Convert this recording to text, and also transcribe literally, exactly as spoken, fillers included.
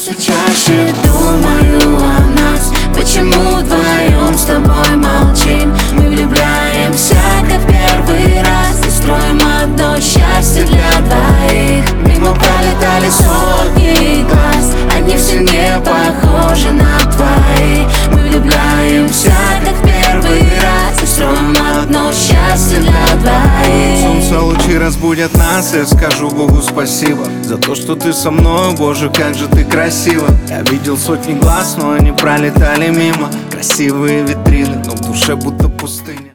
Все чаще думаю о нас, почему вдвоем с тобой молчим. Мы влюбляемся, как первый раз, и строим одно счастье для двоих. Мимо пролетали сотни глаз, они все не похожи на твои. Мы влюбляемся, как первый раз, и строим одно счастье для двоих. Солнце лучи разбудят нас, я скажу Богу спасибо за то, что ты со мной, Боже, как же ты красива. Я видел сотни глаз, но они пролетали мимо. Красивые витрины, но в душе будто пустыня.